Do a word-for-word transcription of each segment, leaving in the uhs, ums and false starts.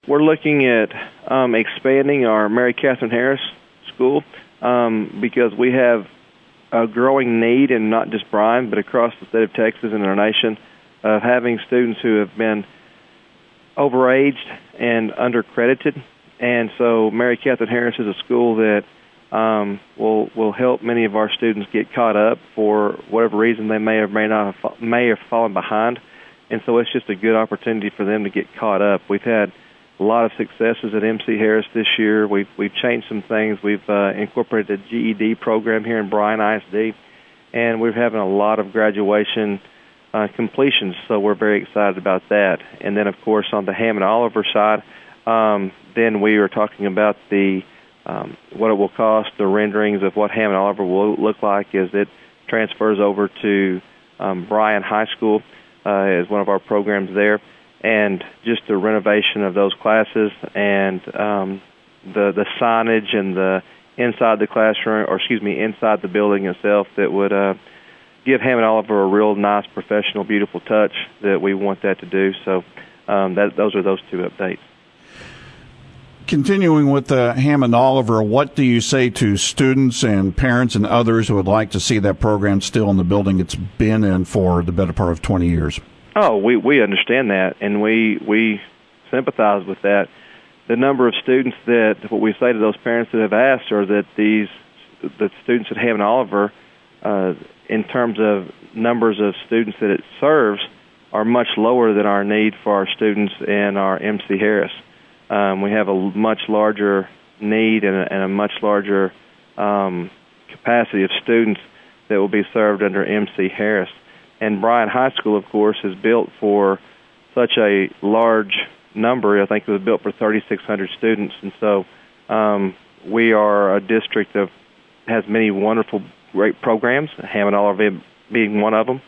we're looking at um, expanding our Mary Catherine Harris School um, because we have a growing need, in not just Bryan, but across the state of Texas and our nation, of having students who have been overaged and undercredited. And so Mary Catherine Harris is a school that um, will will help many of our students get caught up for whatever reason they may or may not have, may have fallen behind. And so it's just a good opportunity for them to get caught up. We've had a lot of successes at M C Harris this year. We've we've changed some things. We've uh, incorporated a G E D program here in Bryan I S D, and we're having a lot of graduation uh, completions. So we're very excited about that. And then, of course, on the Hammond Oliver side, um, then we are talking about the um, what it will cost, the renderings of what Hammond Oliver will look like as it transfers over to um, Bryan High School uh, as one of our programs there. And just the renovation of those classes and um, the the signage and the inside the classroom, or excuse me, inside the building itself, that would uh, give Hammond Oliver a real nice, professional, beautiful touch that we want that to do. So um, that those are those two updates. Continuing with uh, Hammond Oliver, what do you say to students and parents and others who would like to see that program still in the building it's been in for the better part of twenty years? Oh, we, we understand that, and we we sympathize with that. The number of students that, what we say to those parents that have asked, are that these the students at Hammond Oliver, uh, in terms of numbers of students that it serves, are much lower than our need for our students in our M C Harris. Um, we have a much larger need and a, and a much larger um, capacity of students that will be served under M C Harris. And Bryan High School, of course, is built for such a large number. I think it was built for thirty-six hundred students. And so um, we are a district that has many wonderful, great programs, Hammond Oliver being one of them,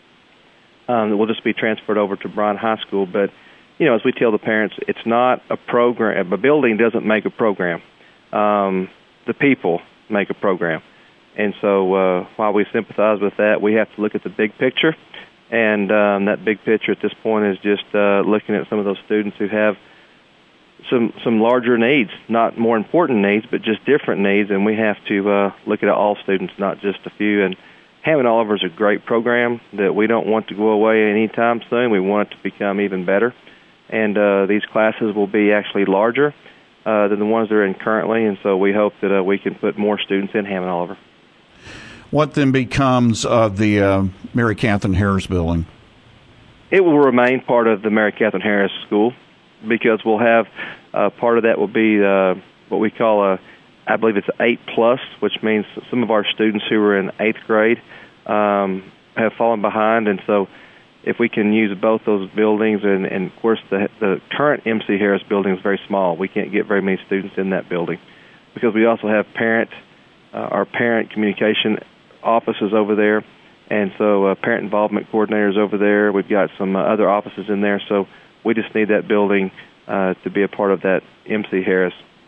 um, that will just be transferred over to Bryan High School. But, you know, as we tell the parents, it's not a program. A building doesn't make a program. Um, the people make a program. And so uh, while we sympathize with that, we have to look at the big picture. And um, that big picture at this point is just uh, looking at some of those students who have some some larger needs, not more important needs, but just different needs. And we have to uh, look at all students, not just a few. And Hammond Oliver is a great program that we don't want to go away anytime soon. We want it to become even better. And uh, these classes will be actually larger uh, than the ones they're in currently. And so we hope that uh, we can put more students in Hammond Oliver. What then becomes of the uh, Mary Catherine Harris building? It will remain part of the Mary Catherine Harris School, because we'll have uh, part of that will be uh, what we call a, I believe it's eight plus, which means some of our students who were in eighth grade um, have fallen behind, and so if we can use both those buildings, and, and of course the, the current M C Harris building is very small. We can't get very many students in that building, because we also have parent, uh, our parent communication offices over there, and so uh, parent involvement coordinators over there. We've got some uh, other offices in there, so we just need that building uh, to be a part of that M C Harris,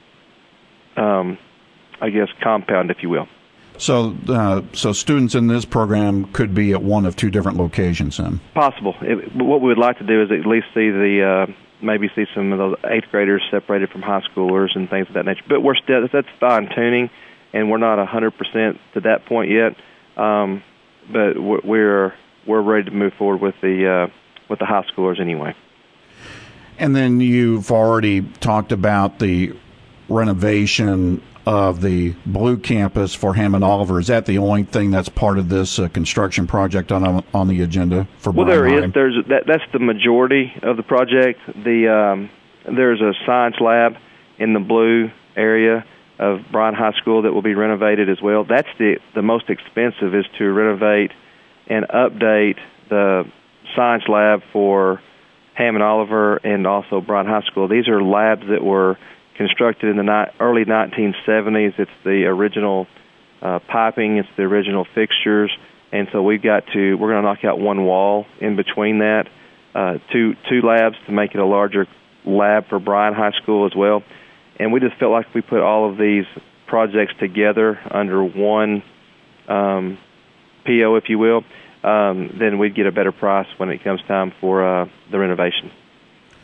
um, I guess, compound, if you will. So uh, so students in this program could be at one of two different locations then? Possible. It, what we would like to do is at least see the, uh, maybe see some of those eighth graders separated from high schoolers and things of that nature. But we're still, that's fine-tuning, and we're not one hundred percent to that point yet. Um, but we're we're ready to move forward with the uh, with the high schoolers anyway. And then you've already talked about the renovation of the Blue Campus for Hammond Oliver. Is that the only thing that's part of this uh, construction project on on the agenda for Bryan Well, there High? is. There's that, that's the majority of the project. The um, there's a science lab in the blue area of Bryan High School that will be renovated as well. That's the the most expensive, is to renovate and update the science lab for Hammond Oliver and also Bryan High School. These are labs that were constructed in the ni- early nineteen seventies. It's the original uh, piping, it's the original fixtures, and so we've got to, we're going to knock out one wall in between that, uh, two two labs to make it a larger lab for Bryan High School as well. And we just felt like if we put all of these projects together under one um, P O, if you will, um, then we'd get a better price when it comes time for uh, the renovation.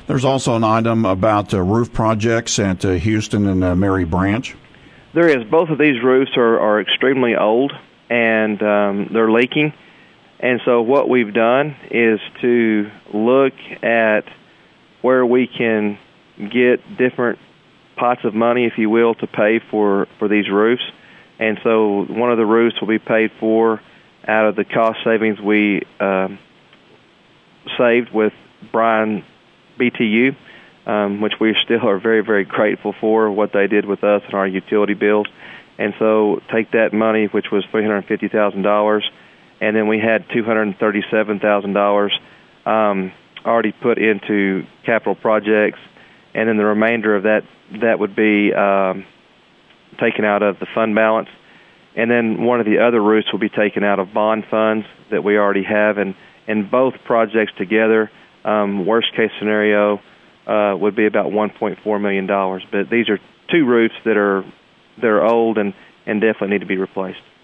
There's also an item about uh, roof projects at uh, Houston and uh, Mary Branch. There is. Both of these roofs are, are extremely old, and um, they're leaking. And so what we've done is to look at where we can get different pots of money, if you will, to pay for, for these roofs. And so one of the roofs will be paid for out of the cost savings we um, saved with Bryan B T U, um, which we still are very, very grateful for what they did with us and our utility bills. And so take that money, which was three hundred fifty thousand dollars, and then we had two hundred thirty-seven thousand dollars um, already put into capital projects, and then the remainder of that, that would be um, taken out of the fund balance. And then one of the other roofs will be taken out of bond funds that we already have, and, and both projects together, um, worst case scenario, uh, would be about one point four million dollars. But these are two roofs that are that are old and, and definitely need to be replaced.